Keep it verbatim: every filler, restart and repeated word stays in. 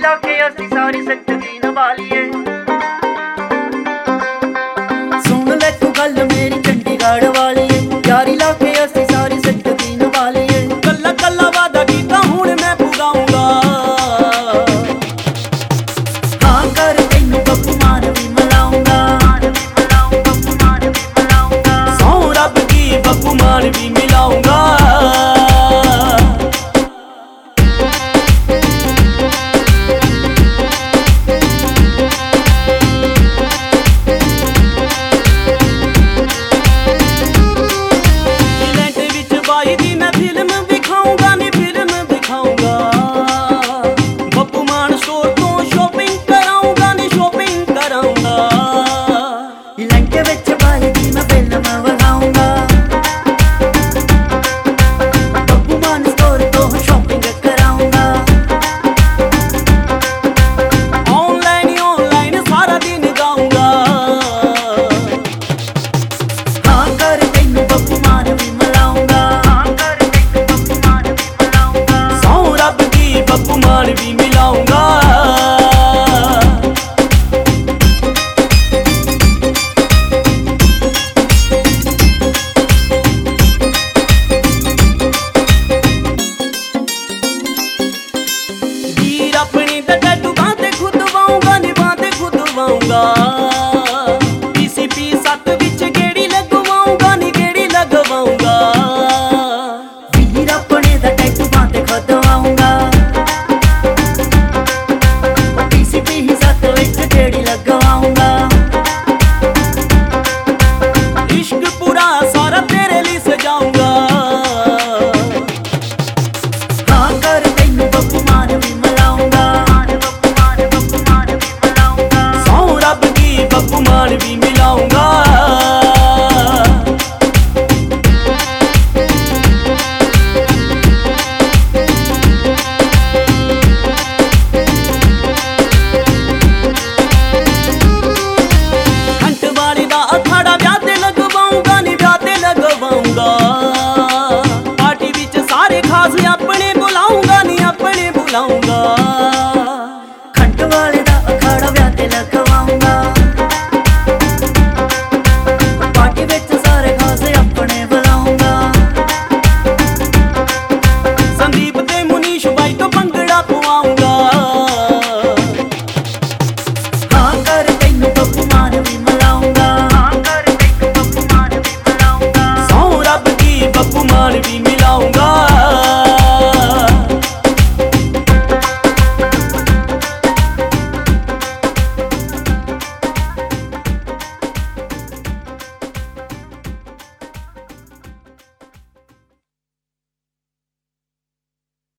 ਲਾ ਕੇ ਅਸੀਂ ਸਾਰੀ ਜ਼ਿੰਦਗੀ ਨਿਭਾ ਲਈਏ। ਸੁਣ ਲੈ ਤੂੰ ਗੱਲ ਮੇਰੀ ਚੰਡੀਗੜ੍ਹ ਵਾਲੀਏ, ਯਾਰੀ ਲਾ ਕੇ ਅਸੀਂ ਸਾਰੀ ਜ਼ਿੰਦਗੀ ਨਿਭਾ ਲਈਏ। ਕੱਲਾ ਕੱਲਾ ਵਾਦਾ ਕੀਤਾ ਹੁਣ ਮੈਂ ਪੁਗਾਊਂਗਾ, ਹਾਂ ਕਰ ਤੈਨੂੰ ਬੱਬੂ ਮਾਨ ਵੀ ਮਿਲਾਊਂਗਾ, ਸਹੁੰ ਰੱਬ ਦੀ ਬੱਬੂ ਮਾਨ ਵੀ ਮਿਲਾਊਂਗਾ। ਬਾਈ ਦੀ ਮੈਂ ਫਿਲਮ ਦਿਖਾਊਂਗਾ ਨੀ ਫਿਲਮ ਦਿਖਾਊਂਗਾ, ਬੱਬੂ ਮਾਨ ਸਟੋਰ ਤੋਂ ਸ਼ੋਪਿੰਗ ਕਰਾਊਂਗਾ ਨੀ ਸ਼ੋਪਿੰਗ ਕਰਾਊਂਗਾ। ਲੰਕੇ ਵਿੱਚ ਬਾਈ ਦੀ ਮੈਂ ਫਿਲਮ ਵਿਖਾਊਂਗਾ, ਬੱਬੂ ਮਾਨ ਸਟੋਰ ਤੋਂ ਸ਼ੋਪਿੰਗ ਕਰਾਊਂਗਾ। ਆਨਲਾਈਨ ਹੀ ਆਨਲਾਈਨ ਸਾਰਾ ਦਿਨ ਗਾਊਂਗਾ, ਹਾਂ ਕਰ ਤੈਨੂੰ ਬੱਬੂ ਮਾਨ ਵੀ ਮਿਲਾਊਂਗਾ, ਬੱਬੂ ਮਾਨ ਵੀ ਮਿਲਾਊਂਗਾ। ਵੀਰ ਆਪਣੀ ਦਾ ਟੈਟੂ ਬਾਂਹ ਤੇ ਖੁਦ ਵਾਊਂਗਾ ਨੀ ਬਾਂਹ ਤੇ ਖੁਦ ਵਾਊਂਗਾ। ਪੀ ਸੀ ਪੀ ਸੱਤ ਵਿੱਚ ਗੇੜੀ ਲਗਵਾਊਂਗਾ ਨੀ ਗੇੜੀ ਲਗਵਾਊਂਗਾ। ਵੀਰ ਆਪਣੇ ਦਾ ਟੈਟੂ ਬਾਂਹ ਤੇ ਖੁਦ ਵਾਊਂਗਾ, ਗੇੜੀ ਲਗਵਾਊਂਗਾ। ਇਸ਼ਕ ਪੂਰਾ ਸਾਰਾ ਤੇਰੇ ਲਈ ਸਜਾਊਂਗਾ, ਹਾਂ ਕਰ ਤੈਨੂੰ ਬੱਬੂ ਮਾਨ ਵੀ ਮਿਲਾਊਂਗਾ, ਸਹੁੰ ਰੱਬ ਦੀ ਬੱਬੂ ਮਾਨ ਵੀ ਮਿਲਾਊਂਗਾ। ਅਖਾੜਾ ਵਿਆਹ ਤੇ ਲਗਵਾਊਂਗਾ ਨੀ ਵਿਆਹ ਤੇ ਲਗਵਾਊਂਗਾ। ਪਾਰਟੀ ਵਿੱਚ ਸਾਰੇ ਖਾਸ ਆਪਣੇ ਬੁਲਾਊਂਗਾ ਨੀ ਆਪਣੇ ਬੁਲਾਊਂਗਾ। ਖੰਡ ਵਾਲੇ ਦਾ ਅਖਾੜਾ ਵਿਆਹ ਤੇ ਲਗਵਾਊਂਗਾ, ਪਾਰਟੀ ਵਿੱਚ ਸਾਰੇ ਖਾਸ ਆਪਣੇ ਬੁਲਾਊਂਗਾ। ਸੰਦੀਪ